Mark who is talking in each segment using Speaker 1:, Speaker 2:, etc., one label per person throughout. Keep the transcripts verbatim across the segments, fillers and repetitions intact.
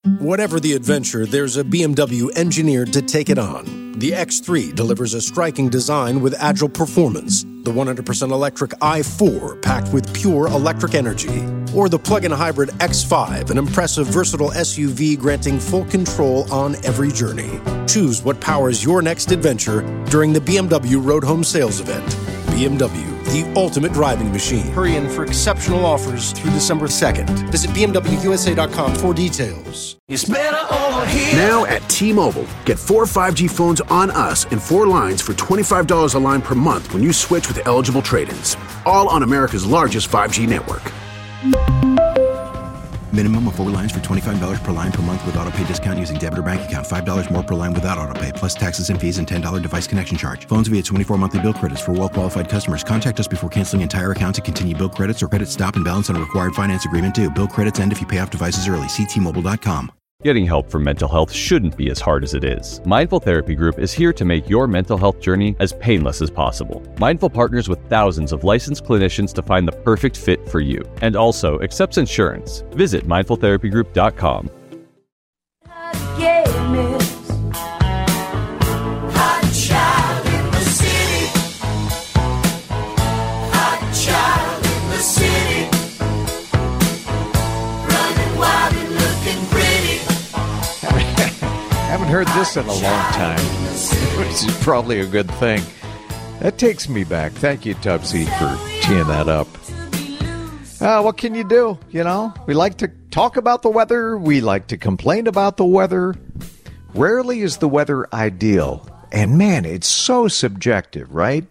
Speaker 1: Whatever the adventure, there's a B M W engineered to take it on. The X three delivers a striking design with agile performance. The one hundred percent electric i four packed with pure electric energy. Or the plug-in hybrid X five, an impressive versatile S U V granting full control on every journey. Choose what powers your next adventure during the B M W Road Home Sales Event. B M W, the ultimate driving machine. Hurry in for exceptional offers through December second. Visit B M W U S A dot com for details.
Speaker 2: It's better over here.
Speaker 3: Now at T-Mobile, get four five G phones on us and four lines for twenty-five dollars a line per month when you switch with eligible trade-ins. All on America's largest five G network.
Speaker 4: Minimum of four lines for twenty-five dollars per line per month with autopay discount using debit or bank account. five dollars more per line without autopay, plus taxes and fees and ten dollars device connection charge. Phones via twenty-four monthly bill credits for well-qualified customers. Contact us before canceling entire account to continue bill credits or credit stop and balance on a required finance agreement due. Bill credits end if you pay off devices early. See T Mobile dot com.
Speaker 5: Getting help for mental health shouldn't be as hard as it is. Mindful Therapy Group is here to make your mental health journey as painless as possible. Mindful partners with thousands of licensed clinicians to find the perfect fit for you, and also accepts insurance. Visit mindful therapy group dot com.
Speaker 6: Haven't heard this in a long time, which is probably a good thing. That takes me back. Thank you, Tubbsy, for teeing that up. Uh, what can you do? You know, we like to talk about the weather. We like to complain about the weather. Rarely is the weather ideal. And, man, it's so subjective, right?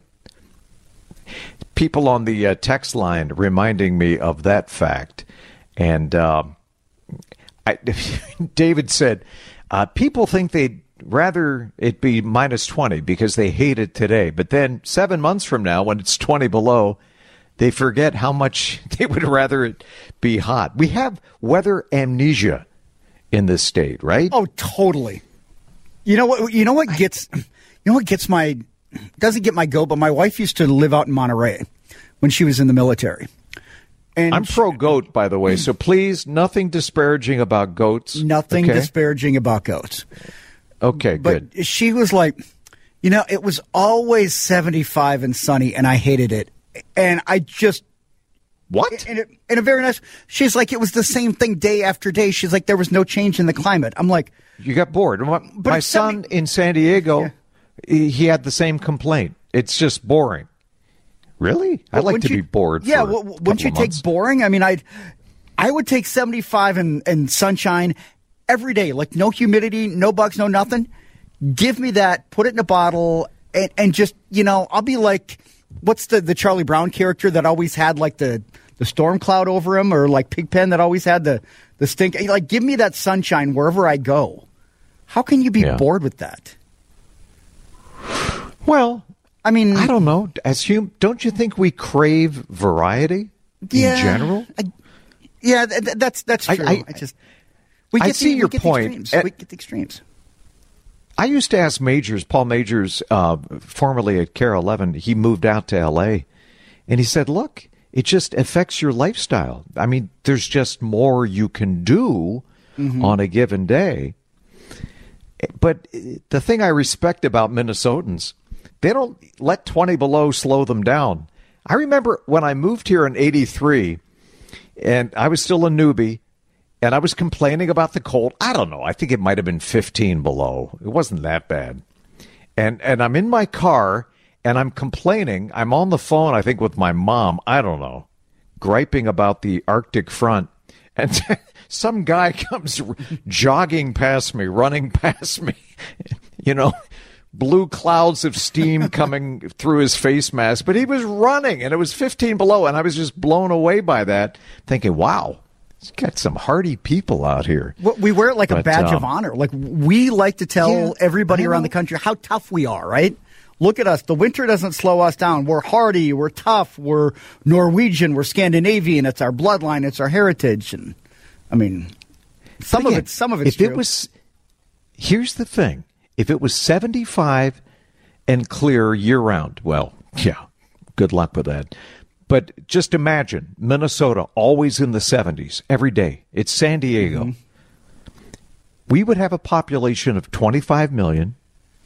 Speaker 6: People on the uh, text line reminding me of that fact. And uh, I, David said... Uh, people think they'd rather it be minus twenty because they hate it today. But then seven months from now, when it's twenty below, they forget how much they would rather it be hot. We have weather amnesia in this state, right?
Speaker 7: Oh, totally. You know what? You know what gets you know what gets my doesn't get my goat. But my wife used to live out in Monterey when she was in the military. And
Speaker 6: I'm pro-goat, by the way, so please, nothing disparaging about goats.
Speaker 7: Nothing
Speaker 6: okay?
Speaker 7: disparaging about goats.
Speaker 6: Okay,
Speaker 7: but
Speaker 6: good.
Speaker 7: She was like, you know, it was always seventy-five and sunny, and I hated it. And I just...
Speaker 6: What?
Speaker 7: In a, in a very nice... She's like, it was the same thing day after day. She's like, there was no change in the climate. I'm like...
Speaker 6: You got bored. My, my son seventy in San Diego, yeah. he, he had the same complaint. It's just boring. Really? I'd like to you, be bored.
Speaker 7: Yeah,
Speaker 6: for
Speaker 7: well, wouldn't you take boring? I mean, I, I would take seventy-five and, and sunshine every day, like no humidity, no bugs, no nothing. Give me that, put it in a bottle, and, and just you know, I'll be like, what's the, the Charlie Brown character that always had like the, the storm cloud over him, or like Pigpen that always had the the stink. Like, give me that sunshine wherever I go. How can you be yeah. bored with that?
Speaker 6: Well.
Speaker 7: I mean,
Speaker 6: I don't know. As hum, don't you think we crave variety
Speaker 7: yeah,
Speaker 6: in general?
Speaker 7: I, yeah, th- that's that's true. I, I, I just we get
Speaker 6: I
Speaker 7: the,
Speaker 6: see your
Speaker 7: we get
Speaker 6: point.
Speaker 7: The we get the extremes.
Speaker 6: I used to ask Majors, Paul Majors, uh, formerly at Care eleven. He moved out to L A, and he said, "Look, it just affects your lifestyle. I mean, there's just more you can do mm-hmm. on a given day." But the thing I respect about Minnesotans. They don't let twenty below slow them down. I remember when I moved here in eighty-three, and I was still a newbie, and I was complaining about the cold. I don't know. I think it might have been fifteen below. It wasn't that bad. And and I'm in my car, and I'm complaining. I'm on the phone, I think, with my mom. I don't know, griping about the Arctic front. And some guy comes jogging past me, running past me, you know. Blue clouds of steam coming through his face mask, but he was running, and it was fifteen below, and I was just blown away by that, thinking, wow, he's got some hardy people out here.
Speaker 7: Well, we wear it like but, a badge um, of honor. Like, we like to tell yeah, everybody around the country how tough we are, right? Look at us. The winter doesn't slow us down. We're hardy. We're tough. We're Norwegian. We're Scandinavian. It's our bloodline. It's our heritage. And I mean, some again, of it, some of it's
Speaker 6: if
Speaker 7: true.
Speaker 6: It was, here's the thing. If it was seventy-five and clear year-round, well, yeah, good luck with that. But just imagine Minnesota always in the seventies every day. It's San Diego. Mm-hmm. we would have a population of twenty-five million.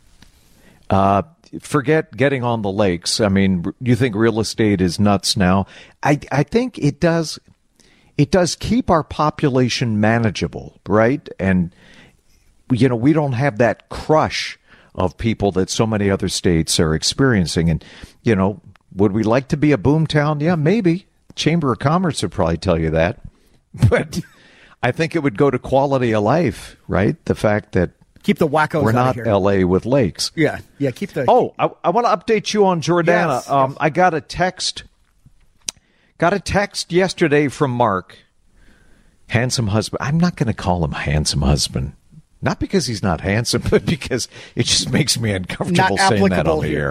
Speaker 6: Uh, forget getting on the lakes. I mean, you think real estate is nuts now? I I think it does. It does keep our population manageable, right? And you know, we don't have that crush of people that so many other states are experiencing. And you know, would we like to be a boom town? Yeah, maybe. Chamber of Commerce would probably tell you that, but I think it would go to quality of life, right? The fact that
Speaker 7: keep the wackos
Speaker 6: we're
Speaker 7: out
Speaker 6: not
Speaker 7: of here.
Speaker 6: L A with lakes.
Speaker 7: Yeah, yeah. Keep the.
Speaker 6: Oh, I, I want to update you on Jordana.
Speaker 7: Yes,
Speaker 6: um,
Speaker 7: yes.
Speaker 6: I got a text. Got a text yesterday from Mark, handsome husband. I'm not going to call him handsome husband, not because he's not handsome, but because it just makes me uncomfortable
Speaker 7: Not
Speaker 6: saying that on the
Speaker 7: here.
Speaker 6: air.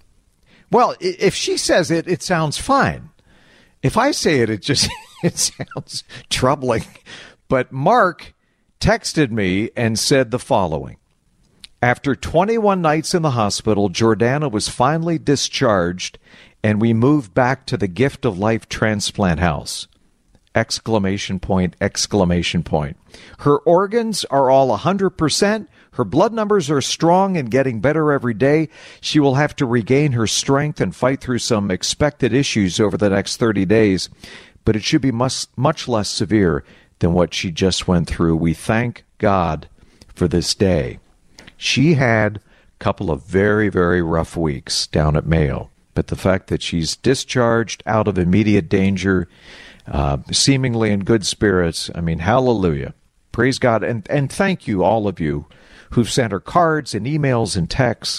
Speaker 6: Well, i- if she says it, it sounds fine. If I say it, it just it sounds troubling. But Mark texted me and said the following. After twenty-one nights in the hospital, Jordana was finally discharged, and we moved back to the Gift of Life transplant house. Exclamation point, exclamation point. Her organs are all one hundred percent. Her blood numbers are strong and getting better every day. She will have to regain her strength and fight through some expected issues over the next thirty days, but it should be much, much less severe than what she just went through. We thank God for this day. She had a couple of very, very rough weeks down at Mayo, but the fact that she's discharged out of immediate danger, uh, seemingly in good spirits, I mean, hallelujah. Praise God. And, and thank you, all of you who've sent her cards and emails and texts.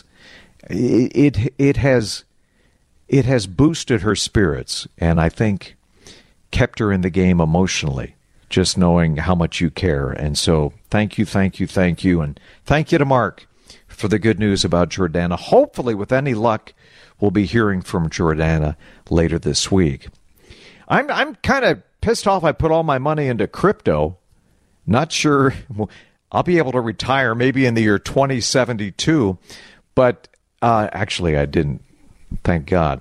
Speaker 6: It, it, it has, it has boosted her spirits, and I think kept her in the game emotionally, just knowing how much you care. And so thank you, thank you, thank you. And thank you to Mark for the good news about Jordana. Hopefully, with any luck, we'll be hearing from Jordana later this week. I'm I'm kind of pissed off I put all my money into crypto. Not sure I'll be able to retire maybe in the year twenty seventy-two. But uh, actually, I didn't. Thank God.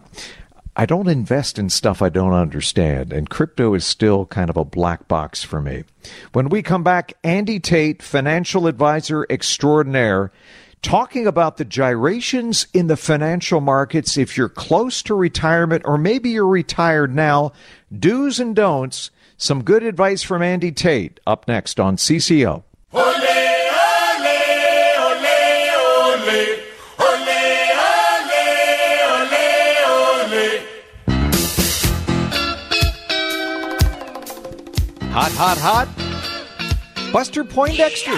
Speaker 6: I don't invest in stuff I don't understand, and crypto is still kind of a black box for me. When we come back, Andy Tate, financial advisor extraordinaire, talking about the gyrations in the financial markets if you're close to retirement or maybe you're retired now, do's and don'ts. Some good advice from Andy Tate up next on C C O. Hot, hot, hot. Buster Poindexter.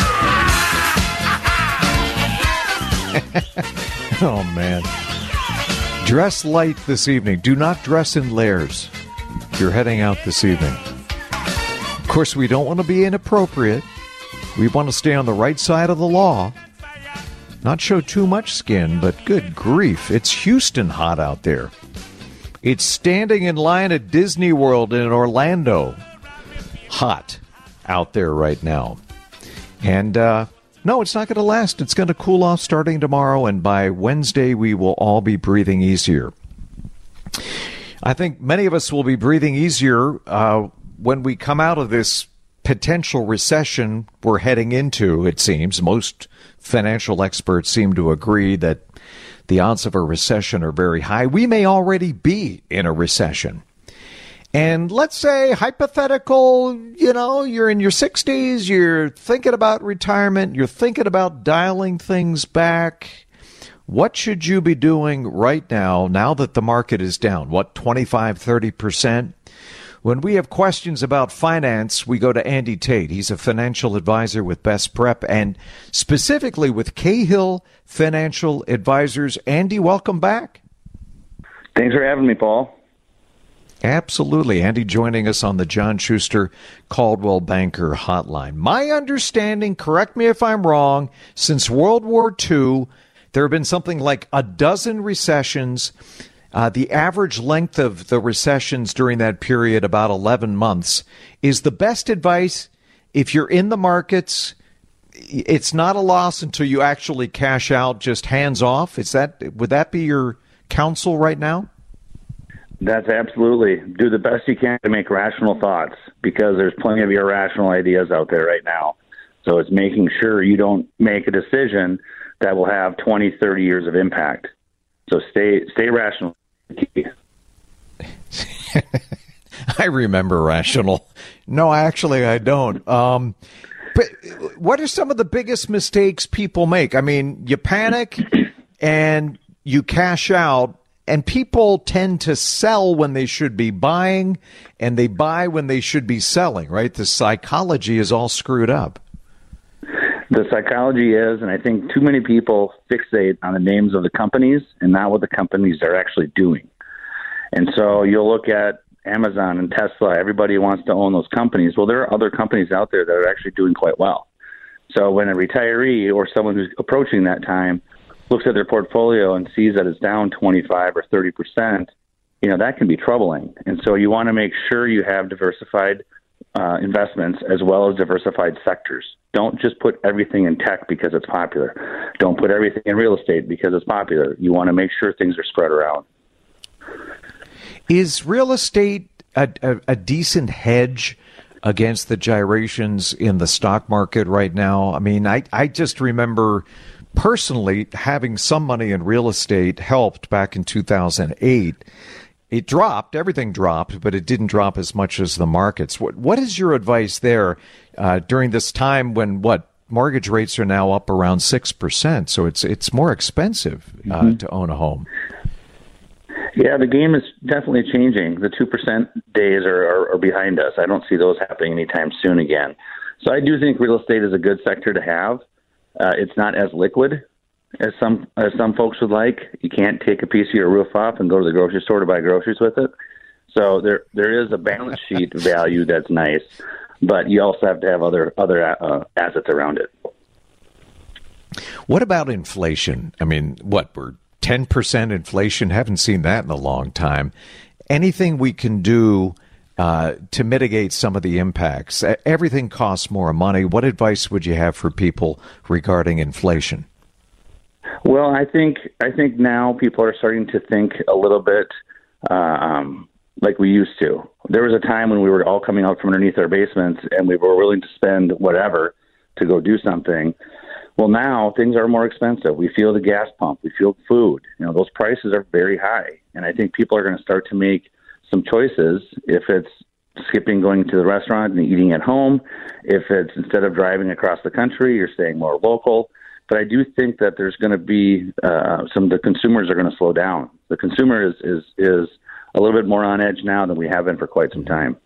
Speaker 6: Oh, man. Dress light this evening. Do not dress in layers. You're heading out this evening. Of course, we don't want to be inappropriate. We want to stay on the right side of the law. Not show too much skin, but good grief. It's Houston hot out there. It's standing in line at Disney World in Orlando. Hot out there right now. And uh, no, it's not going to last. It's going to cool off starting tomorrow, and by Wednesday we will all be breathing easier. I think many of us will be breathing easier uh, when we come out of this potential recession we're heading into, it seems. Most financial experts seem to agree that the odds of a recession are very high. We may already be in a recession. And let's say, hypothetical, you know, you're in your sixties, you're thinking about retirement, you're thinking about dialing things back. What should you be doing right now, now that the market is down? What, twenty-five, thirty percent? When we have questions about finance, we go to Andy Tate. He's a financial advisor with Best Prep and specifically with Cahill Financial Advisors. Andy, welcome back.
Speaker 2: Thanks for having me, Paul.
Speaker 6: Absolutely. Andy joining us on the John Schuster Caldwell Banker Hotline. My understanding, correct me if I'm wrong, since World War Two, there have been something like a dozen recessions. Uh, the average length of the recessions during that period, about eleven months. Is the best advice, if you're in the markets, it's not a loss until you actually cash out, just hands off? Is that, would that be your counsel right now?
Speaker 2: That's absolutely. Do the best you can to make rational thoughts, because there's plenty of irrational ideas out there right now. So it's making sure you don't make a decision that will have twenty, thirty years of impact. So stay stay rational.
Speaker 6: I remember rational. No, actually, I don't. Um, but what are some of the biggest mistakes people make? I mean, you panic and you cash out, and people tend to sell when they should be buying, and they buy when they should be selling, right? The psychology is all screwed up.
Speaker 2: The psychology is, and I think too many people fixate on the names of the companies and not what the companies are actually doing. And so you'll look at Amazon and Tesla. Everybody wants to own those companies. Well, there are other companies out there that are actually doing quite well. So when a retiree or someone who's approaching that time looks at their portfolio and sees that it's down twenty-five or thirty percent, you know, that can be troubling. And so you want to make sure you have diversified uh, investments as well as diversified sectors. Don't just put everything in tech because it's popular. Don't put everything in real estate because it's popular. You want to make sure things are spread around.
Speaker 6: Is real estate a, a, a decent hedge against the gyrations in the stock market right now? I mean, I, I just remember personally having some money in real estate helped back in two thousand eight. It dropped, everything dropped, but it didn't drop as much as the markets. What What is your advice there uh, during this time when, what, mortgage rates are now up around six percent, so it's it's more expensive uh, mm-hmm. to own a home?
Speaker 2: Yeah, the game is definitely changing. The two percent days are, are, are behind us. I don't see those happening anytime soon again. So I do think real estate is a good sector to have. Uh, it's not as liquid as some as some folks would like. You can't take a piece of your roof off and go to the grocery store to buy groceries with it. So there there is a balance sheet value that's nice, but you also have to have other, other uh, assets around it.
Speaker 6: What about inflation? I mean, what, we're ten percent inflation? Haven't seen that in a long time. Anything we can do uh, to mitigate some of the impacts? Everything costs more money. What advice would you have for people regarding inflation?
Speaker 2: Well, I think I think now people are starting to think a little bit uh, um, like we used to. There was a time when we were all coming out from underneath our basements and we were willing to spend whatever to go do something. Well, now things are more expensive. We feel the gas pump. We feel food. You know, those prices are very high. And I think people are going to start to make some choices if it's skipping going to the restaurant and eating at home, if it's instead of driving across the country, you're staying more local. But I do think that there's going to be uh, some, the consumers are going to slow down. The consumer is, is, is a little bit more on edge now than we have been for quite some time.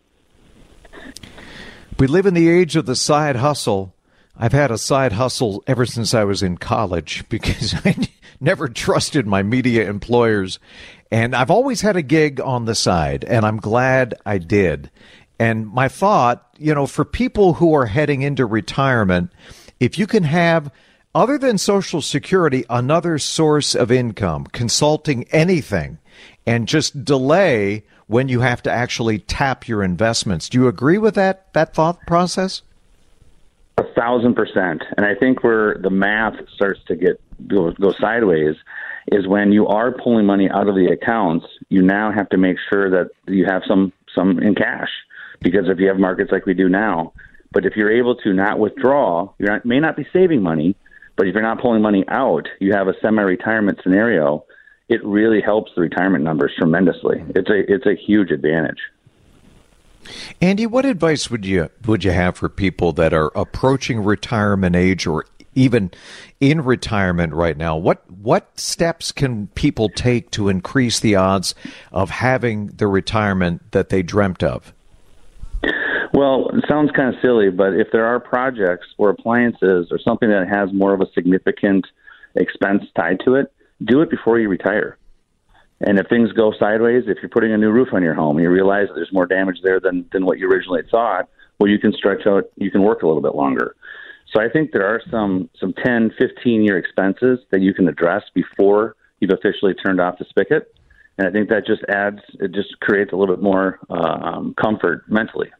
Speaker 6: We live in the age of the side hustle. I've had a side hustle ever since I was in college because I never trusted my media employers. And I've always had a gig on the side, and I'm glad I did. And my thought, you know, for people who are heading into retirement, if you can have, other than Social Security, another source of income, consulting, anything, and just delay when you have to actually tap your investments. Do you agree with that, that thought process?
Speaker 2: A thousand percent. And I think where the math starts to get go, go sideways is when you are pulling money out of the accounts, you now have to make sure that you have some, some in cash. Because if you have markets like we do now, but if you're able to not withdraw, you may not be saving money, but if you're not pulling money out, you have a semi-retirement scenario, it really helps the retirement numbers tremendously. It's a it's a huge advantage.
Speaker 6: Andy, what advice would you would you have for people that are approaching retirement age or even in retirement right now? What what steps can people take to increase the odds of having the retirement that they dreamt of?
Speaker 2: Well, it sounds kind of silly, but if there are projects or appliances or something that has more of a significant expense tied to it, do it before you retire. And if things go sideways, if you're putting a new roof on your home and you realize that there's more damage there than, than what you originally thought, well, you can stretch out, you can work a little bit longer. So I think there are some, some ten, fifteen-year expenses that you can address before you've officially turned off the spigot. And I think that just adds, it just creates a little bit more uh, um, comfort mentally.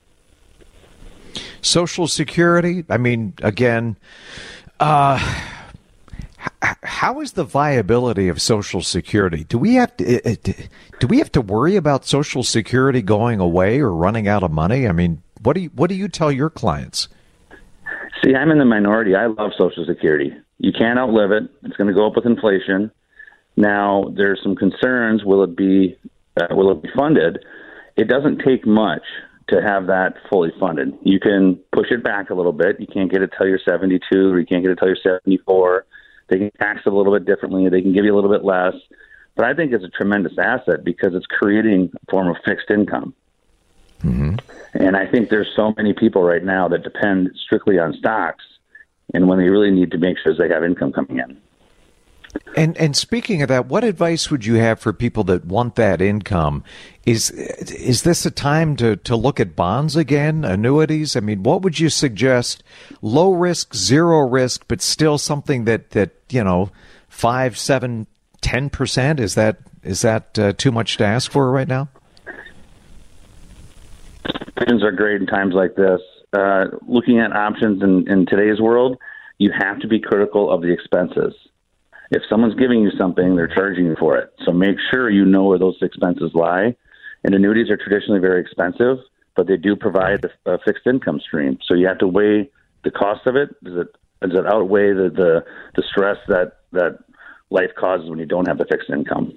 Speaker 6: Social Security, I mean, again, uh, how is the viability of Social Security? Do we have to do we have to worry about Social Security going away or running out of money? I mean, what do you what do you tell your clients?
Speaker 2: See, I'm in the minority. I love Social Security. You can't outlive it. It's going to go up with inflation. Now, there's some concerns. Will it be uh, will it be funded? It doesn't take much to have that fully funded. You can push it back a little bit. You can't get it till you're seventy-two, or you can't get it till you're seventy-four. They can tax it a little bit differently. They can give you a little bit less. But I think it's a tremendous asset because it's creating a form of fixed income. Mm-hmm. And I think there's so many people right now that depend strictly on stocks, and when they really need to make sure they have income coming in.
Speaker 6: And and speaking of that, what advice would you have for people that want that income? Is is this a time to, to look at bonds again, annuities? I mean, what would you suggest? Low risk, zero risk, but still something that, that you know, five, seven, ten percent? Is that is that uh, too much to ask for right now?
Speaker 2: Options are great in times like this. Uh, looking at options in, in today's world, you have to be critical of the expenses. If someone's giving you something, they're charging you for it. So make sure you know where those expenses lie. And annuities are traditionally very expensive, but they do provide a, a fixed income stream. So you have to weigh the cost of it. Does it does it outweigh the, the, the stress that, that life causes when you don't have the fixed income?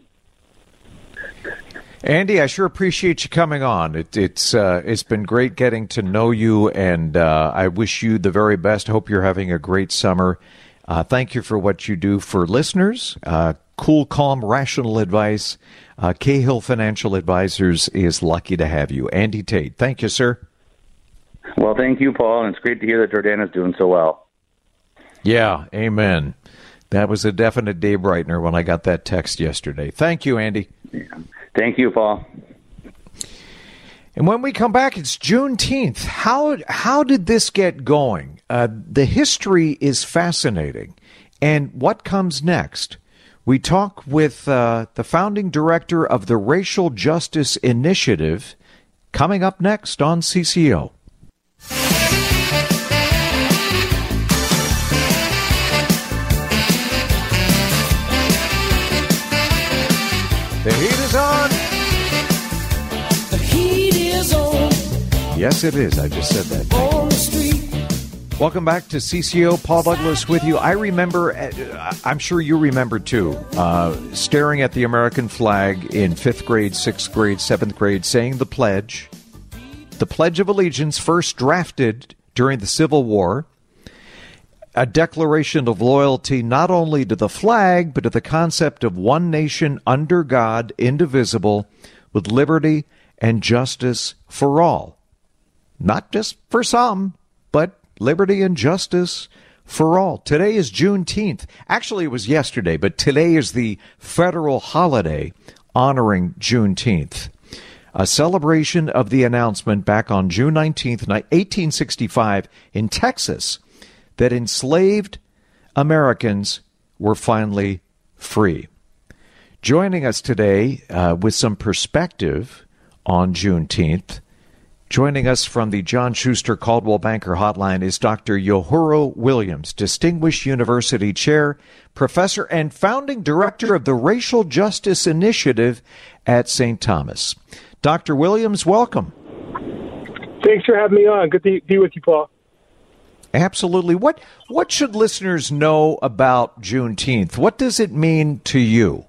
Speaker 6: Andy, I sure appreciate you coming on. It, it's uh, it's been great getting to know you, and uh, I wish you the very best. Hope you're having a great summer. Uh, thank you for what you do for listeners. Uh, cool, calm, rational advice. Uh, Cahill Financial Advisors is lucky to have you. Andy Tate, thank you, sir.
Speaker 2: Well, thank you, Paul, and it's great to hear that Jordana's doing so well.
Speaker 6: Yeah, amen. That was a definite day brightener when I got that text yesterday. Thank you, Andy.
Speaker 2: Yeah. Thank you, Paul.
Speaker 6: And when we come back, it's Juneteenth. How how did this get going? Uh, the history is fascinating. And what comes next? We talk with uh, the founding director of the Racial Justice Initiative, coming up next on C C O. The heat is on.
Speaker 8: The heat is on.
Speaker 6: Yes, it is. I just said that.
Speaker 8: On the street.
Speaker 6: Welcome back to C C O. Paul Douglas with you. I remember, uh, I'm sure you remember too, uh, staring at the American flag in fifth grade, sixth grade, seventh grade, saying the pledge. The Pledge of Allegiance, first drafted during the Civil War. A declaration of loyalty not only to the flag, but to the concept of one nation under God, indivisible, with liberty and justice for all. Not just for some, but liberty and justice for all. Today is Juneteenth. Actually, it was yesterday, but today is the federal holiday honoring Juneteenth. A celebration of the announcement back on June nineteenth, eighteen sixty-five in Texas, that enslaved Americans were finally free. Joining us today uh, with some perspective on Juneteenth, joining us from the John Schuster Caldwell Banker Hotline is Doctor Yohuro Williams, Distinguished University Chair, Professor, and Founding Director of the Racial Justice Initiative at Saint Thomas. Doctor Williams, welcome.
Speaker 9: Thanks for having me on. Good to be with you, Paul.
Speaker 6: Absolutely. What what should listeners know about Juneteenth? What does it mean to you?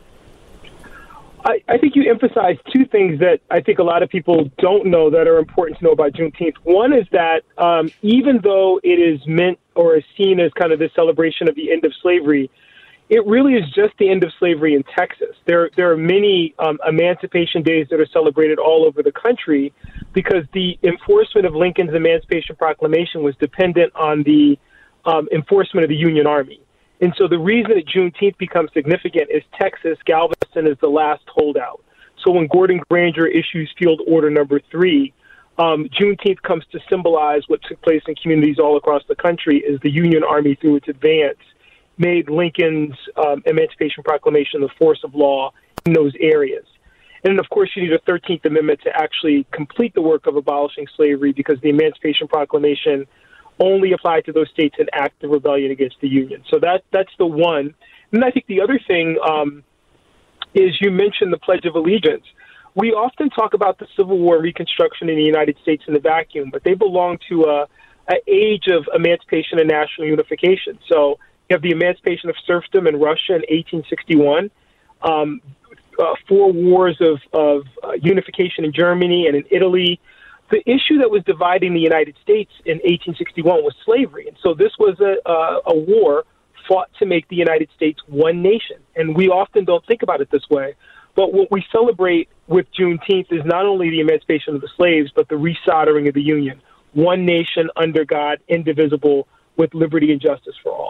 Speaker 9: I, I think you emphasize two things that I think a lot of people don't know that are important to know about Juneteenth. One is that um, even though it is meant or is seen as kind of this celebration of the end of slavery, it really is just the end of slavery in Texas. There, there are many um, Emancipation Days that are celebrated all over the country because the enforcement of Lincoln's Emancipation Proclamation was dependent on the um, enforcement of the Union Army. And so the reason that Juneteenth becomes significant is Texas, Galveston, is the last holdout. So when Gordon Granger issues Field Order Number Three, um, Juneteenth comes to symbolize what took place in communities all across the country as the Union Army, through its advance, made Lincoln's um, Emancipation Proclamation the force of law in those areas. And then, of course, you need a thirteenth Amendment to actually complete the work of abolishing slavery because the Emancipation Proclamation only applied to those states in active rebellion against the Union. So that that's the one. And I think the other thing um, is you mentioned the Pledge of Allegiance. We often talk about the Civil War Reconstruction in the United States in the vacuum, but they belong to a, an age of emancipation and national unification. So you have the emancipation of serfdom in Russia in eighteen sixty-one, um, uh, four wars of, of uh, unification in Germany and in Italy. The issue that was dividing the United States in eighteen sixty-one was slavery. And so this was a, a, a war fought to make the United States one nation. And we often don't think about it this way. But what we celebrate with Juneteenth is not only the emancipation of the slaves, but the resoldering of the Union. One nation under God, indivisible, with liberty and justice for all.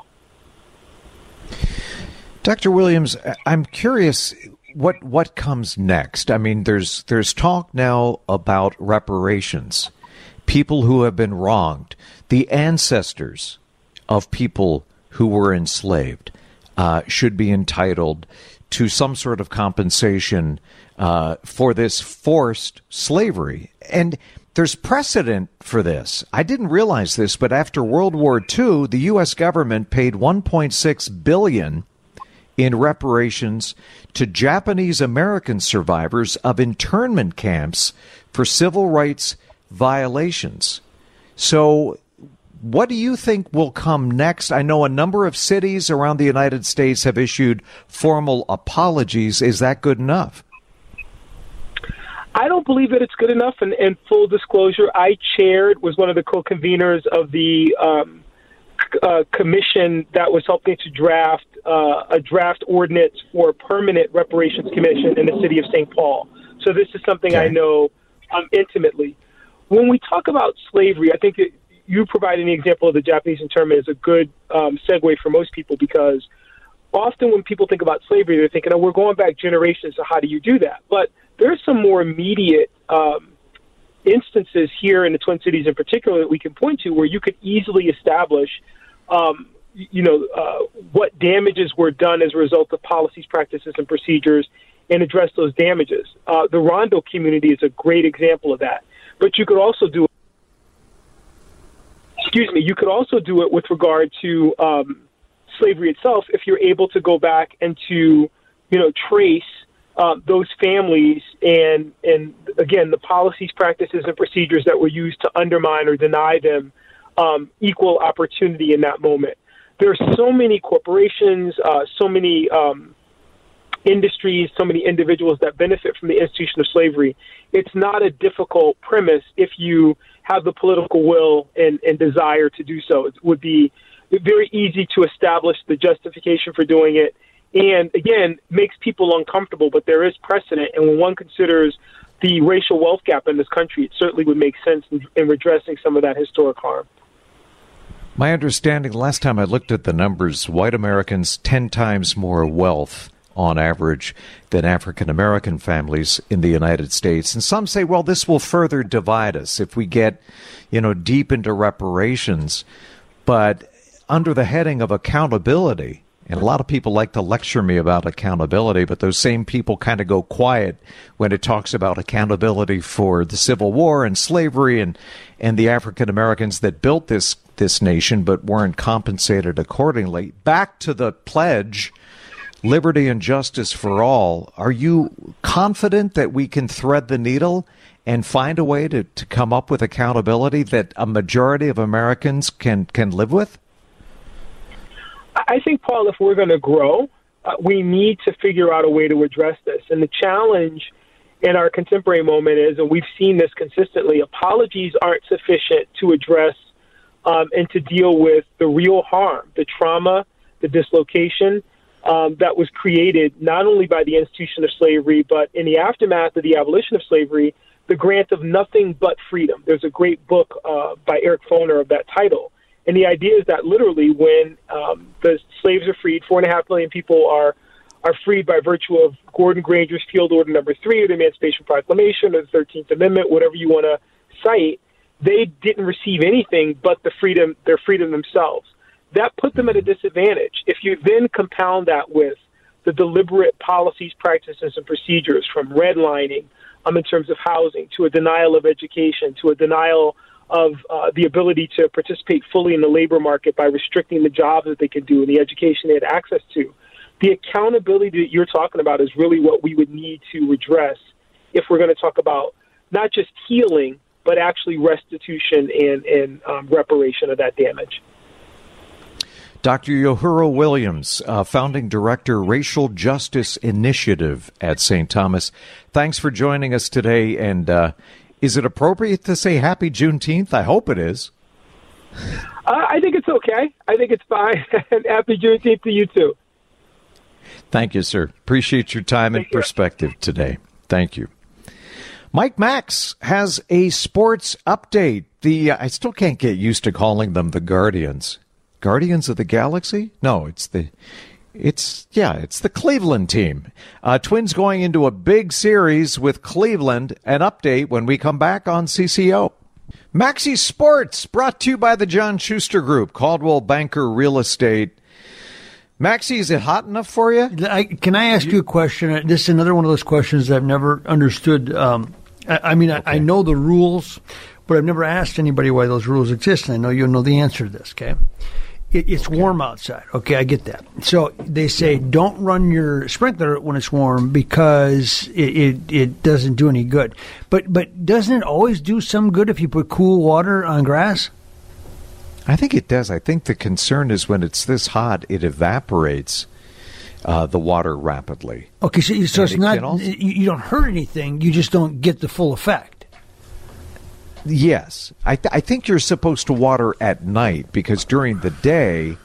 Speaker 6: Doctor Williams, I'm curious what what comes next. I mean, there's there's talk now about reparations, people who have been wronged, the ancestors of people who were enslaved uh, should be entitled to some sort of compensation uh, for this forced slavery. And there's precedent for this. I didn't realize this, but after World War Two, the U S government paid one point six billion dollars in reparations to Japanese American survivors of internment camps for civil rights violations. So what do you think will come next? I know a number of cities around the United States have issued formal apologies. Is that good enough?
Speaker 9: I don't believe that it's good enough. And, and full disclosure, I chaired, was one of the co-conveners of the um, uh, commission that was helping to draft uh, a draft ordinance for a permanent reparations commission in the city of Saint Paul. So this is something okay. I know um, intimately. When we talk about slavery, I think it, you providing the example of the Japanese internment is a good um, segue for most people, because often when people think about slavery, they're thinking, oh, we're going back generations, so how do you do that? But there's some more immediate um, instances here in the Twin Cities in particular that we can point to where you could easily establish, um, you know, uh, what damages were done as a result of policies, practices, and procedures, and address those damages. Uh, the Rondo community is a great example of that. But you could also do Excuse me, you could also do it with regard to um, slavery itself if you're able to go back and to, you know, trace uh, those families and, and, again, the policies, practices, and procedures that were used to undermine or deny them um, equal opportunity in that moment. There are so many corporations, uh, so many um, industries, so many individuals that benefit from the institution of slavery. It's not a difficult premise if you have the political will and, and desire to do so. It would be very easy to establish the justification for doing it. And again, makes people uncomfortable, but there is precedent. And when one considers the racial wealth gap in this country, it certainly would make sense in, in redressing some of that historic harm.
Speaker 6: My understanding, last time I looked at the numbers, white Americans ten times more wealth on average than African-American families in the United States. And some say, well, this will further divide us if we get, you know, deep into reparations. But under the heading of accountability, and a lot of people like to lecture me about accountability, but those same people kind of go quiet when it talks about accountability for the Civil War and slavery and, and the African-Americans that built this, this nation but weren't compensated accordingly. Back to the pledge, liberty and justice for all. Are you confident that we can thread the needle and find a way to, to come up with accountability that a majority of Americans can, can live with?
Speaker 9: I think, Paul, if we're going to grow, uh, we need to figure out a way to address this. And the challenge in our contemporary moment is, and we've seen this consistently, apologies aren't sufficient to address um, and to deal with the real harm, the trauma, the dislocation, Um, that was created not only by the institution of slavery, but in the aftermath of the abolition of slavery, the grant of nothing but freedom. There's a great book uh, by Eric Foner of that title. And the idea is that literally when um, the slaves are freed, four and a half million people are are freed by virtue of Gordon Granger's Field Order Number Three, or the Emancipation Proclamation, or the thirteenth Amendment, whatever you want to cite. They didn't receive anything but the freedom, their freedom themselves. That put them at a disadvantage. If you then compound that with the deliberate policies, practices, and procedures, from redlining um, in terms of housing, to a denial of education, to a denial of uh, the ability to participate fully in the labor market by restricting the jobs that they could do and the education they had access to, the accountability that you're talking about is really what we would need to address if we're going to talk about not just healing, but actually restitution and, and um, reparation of that damage.
Speaker 6: Doctor Uhuru Williams, uh, founding director, Racial Justice Initiative at Saint Thomas. Thanks for joining us today. And uh, is it appropriate to say Happy Juneteenth? I hope it is.
Speaker 9: Uh, I think it's okay. I think it's fine. And happy Juneteenth to you too.
Speaker 6: Thank you, sir. Appreciate your time and perspective today. Thank you. Mike Max has a sports update. The uh, I still can't get used to calling them the Guardians. Guardians of the Galaxy? No, it's the, it's, yeah, it's the Cleveland team. Uh, Twins going into a big series with Cleveland. An update when we come back on C C O. Maxi Sports, brought to you by the John Schuster Group, Caldwell Banker Real Estate. Maxi, is it hot enough for you?
Speaker 10: I, can I ask you a question? This is another one of those questions that I've never understood. Um, I, I mean, okay. I, I know the rules, but I've never asked anybody why those rules exist, and I know you'll know the answer to this, okay? It, it's okay. Warm outside. Okay, I get that. So they say don't run your sprinkler when it's warm because it, it, it doesn't do any good. But but doesn't it always do some good if you put cool water on grass?
Speaker 6: I think it does. I think the concern is when it's this hot, it evaporates uh, the water rapidly.
Speaker 10: Okay, so, so it's it not also, you don't hurt anything. You just don't get the full effect.
Speaker 6: Yes. I, th- I think you're supposed to water at night because during the day,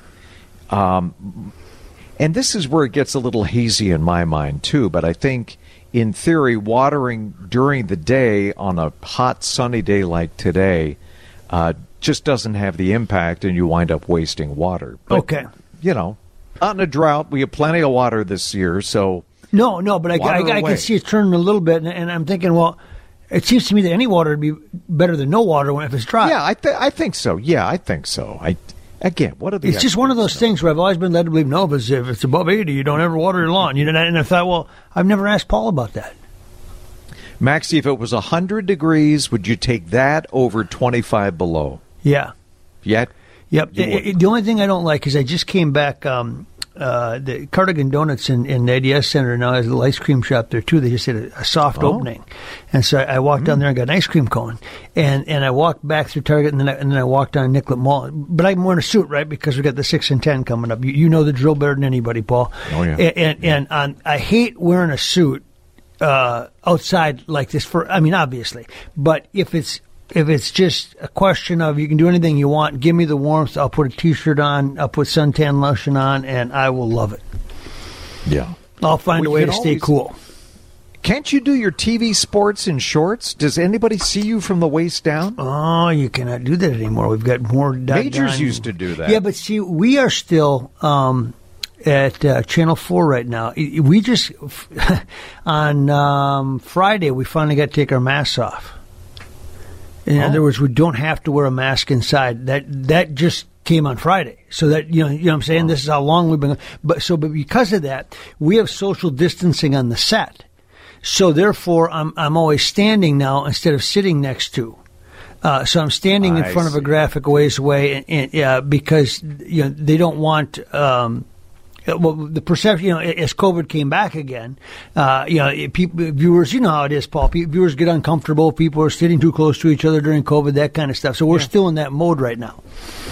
Speaker 6: um, and this is where it gets a little hazy in my mind too, but I think in theory, watering during the day on a hot, sunny day like today uh, just doesn't have the impact and you wind up wasting water. But,
Speaker 10: okay.
Speaker 6: You know, not in a drought. We have plenty of water this year, so...
Speaker 10: No, no, but I, I, I can see it turning a little bit, and, and I'm thinking, well... It seems to me that any water would be better than no water when if it's dry.
Speaker 6: Yeah, I, th- I think so. Yeah, I think so. I again, what are the?
Speaker 10: It's just one of those know? things where I've always been led to believe. No, if it's, if it's above eighty, you don't ever water your lawn. You know, and I thought, well, I've never asked Paul about that.
Speaker 6: Maxie, if it was a hundred degrees, would you take that over twenty-five below?
Speaker 10: Yeah.
Speaker 6: Yet.
Speaker 10: Yep. It, it, the only thing I don't like is I just came back. Um, Uh, the Cardigan Donuts in, in the A D S Center now has a little ice cream shop there too. They just had a, a soft oh. opening, and so I, I walked mm. down there and got an ice cream cone, and, and I walked back through Target, and then I, and then I walked down Nicollet Mall. But I'm wearing a suit, right, because we got the six and ten coming up. You, you know the drill better than anybody, Paul.
Speaker 6: Oh yeah.
Speaker 10: And and,
Speaker 6: yeah.
Speaker 10: and on, I hate wearing a suit uh, outside like this. For I mean, obviously, but if it's If it's just a question of you can do anything you want, give me the warmth, I'll put a T-shirt on, I'll put suntan lotion on, and I will love it.
Speaker 6: Yeah.
Speaker 10: I'll find well, a way to stay cool.
Speaker 6: Can't you do your T V sports in shorts? Does anybody see you from the waist down?
Speaker 10: Oh, you cannot do that anymore. We've got more...
Speaker 6: Majors used to do that.
Speaker 10: Yeah, but see, we are still... Um, at uh, Channel four right now. We just... on um, Friday, we finally got to take our masks off. In oh. other words, we don't have to wear a mask inside. That that just came on Friday. So that you know, you know what I'm saying? Oh. This is how long we've been. But so, but because of that, we have social distancing on the set. So therefore, I'm I'm always standing now instead of sitting next to. Uh, so I'm standing in I front see. of a graphic a ways away, and, and uh, because you know they don't want. Um, Well, the perception, you know, as COVID came back again, uh, you know, people, viewers, you know how it is, Paul. Viewers get uncomfortable. People are sitting too close to each other during COVID, that kind of stuff. So we're yeah. still in that mode right now.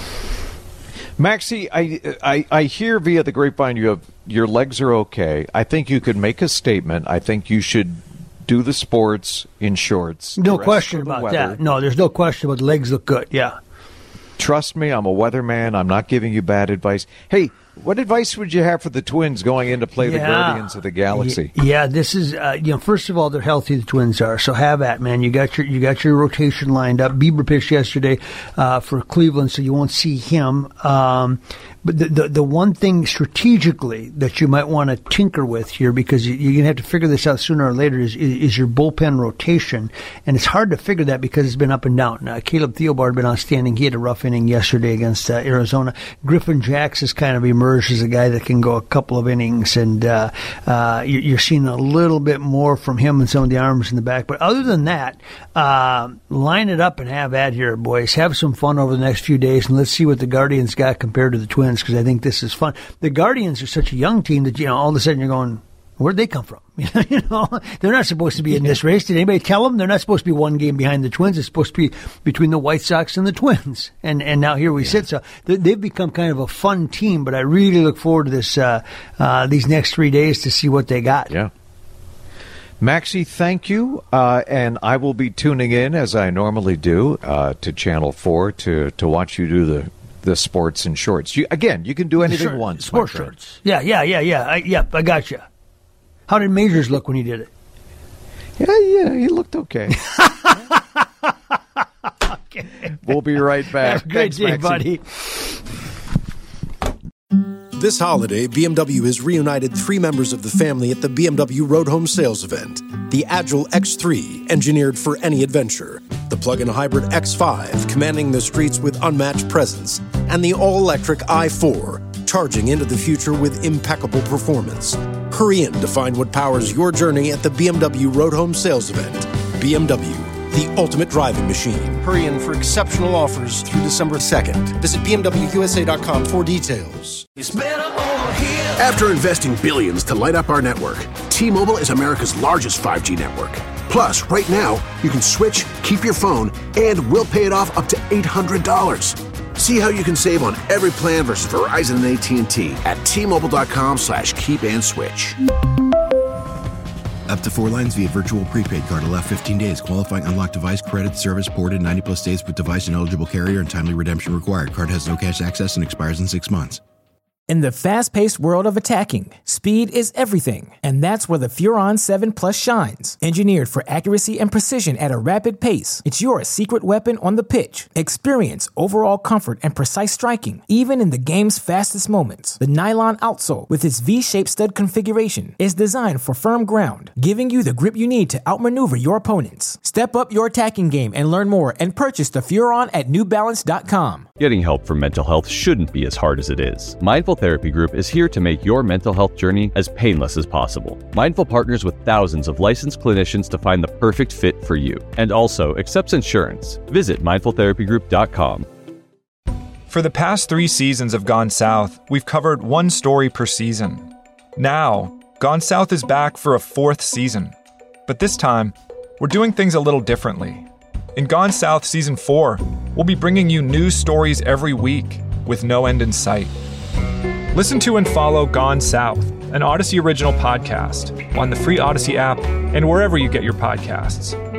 Speaker 6: Maxie, I, I I hear via the grapevine you have your legs are okay. I think you could make a statement. I think you should do the sports in shorts.
Speaker 10: No question about weather. that. No, there's no question about the legs look good. Yeah.
Speaker 6: Trust me, I'm a weatherman. I'm not giving you bad advice. Hey, what advice would you have for the Twins going in to play yeah. the Guardians of the Galaxy?
Speaker 10: Yeah, this is uh, you know. First of all, they're healthy. The Twins are, so have at man. You got your you got your rotation lined up. Bieber pitched yesterday uh, for Cleveland, so you won't see him. Um, but the, the the one thing strategically that you might want to tinker with here, because you, you're gonna have to figure this out sooner or later, is is your bullpen rotation, and it's hard to figure that because it's been up and down. Now, Caleb Thielbar been outstanding. He had a rough inning yesterday against uh, Arizona. Griffin Jax has kind of emerged as a guy that can go a couple of innings, and uh, uh, you're seeing a little bit more from him and some of the arms in the back. But other than that, uh, line it up and have at here, boys. Have some fun over the next few days, and let's see what the Guardians got compared to the Twins, because I think this is fun. The Guardians are such a young team that, you know, all of a sudden you're going, Where'd they come from? You know, they're not supposed to be in this race. Did anybody tell them they're not supposed to be one game behind the Twins? It's supposed to be between the White Sox and the Twins. And and now here we yeah. sit. So they've become kind of a fun team. But I really look forward to this uh, uh, these next three days to see what they got.
Speaker 6: Yeah. Maxie, thank you. Uh, and I will be tuning in, as I normally do, uh, to Channel four to, to watch you do the, the sports and shorts. You, again, you can do anything
Speaker 10: Short,
Speaker 6: once.
Speaker 10: Sports shorts. Yeah, yeah, yeah, yeah. I, yep, I got you. How did Majors look when he did it?
Speaker 6: Yeah, yeah, he looked okay.
Speaker 10: Okay.
Speaker 6: We'll be right back.
Speaker 10: Have a great
Speaker 6: Thanks,
Speaker 10: day,
Speaker 6: Maxie.
Speaker 10: buddy.
Speaker 1: This holiday, B M W has reunited three members of the family at the B M W Road Home Sales event. The Agile X three, engineered for any adventure. The plug-in hybrid X five, commanding the streets with unmatched presence. And the all-electric i four, charging into the future with impeccable performance. Hurry in to find what powers your journey at the B M W Road Home Sales event. B M W, the ultimate driving machine. Hurry in for exceptional offers through December second. Visit B M W U S A dot com for details.
Speaker 3: After investing billions to light up our network, T-Mobile is America's largest five G network. Plus, right now, you can switch, keep your phone, and we'll pay it off up to eight hundred dollars. See how you can save on every plan versus Verizon and A T and T at T-Mobile.com slash keep and switch.
Speaker 4: Up to four lines via virtual prepaid card. Allow fifteen days. Qualifying unlocked device credit service ported ninety plus days with device and eligible carrier and timely redemption required. Card has no cash access and expires in six months.
Speaker 11: In the fast-paced world of attacking, speed is everything, and that's where the Furon seven Plus shines. Engineered for accuracy and precision at a rapid pace, it's your secret weapon on the pitch. Experience overall comfort and precise striking, even in the game's fastest moments. The nylon outsole, with its V-shaped stud configuration, is designed for firm ground, giving you the grip you need to outmaneuver your opponents. Step up your attacking game and learn more and purchase the Furon at New Balance dot com.
Speaker 5: Getting help for mental health shouldn't be as hard as it is. Mindful Therapy Group is here to make your mental health journey as painless as possible. Mindful partners with thousands of licensed clinicians to find the perfect fit for you, and also accepts insurance. Visit mindful therapy group dot com.
Speaker 12: For the past three seasons of Gone South, we've covered one story per season. Now, Gone South is back for a fourth season. But this time, we're doing things a little differently. In Gone South Season four, we'll be bringing you new stories every week with no end in sight. Listen to and follow Gone South, an Odyssey original podcast, on the free Odyssey app and wherever you get your podcasts.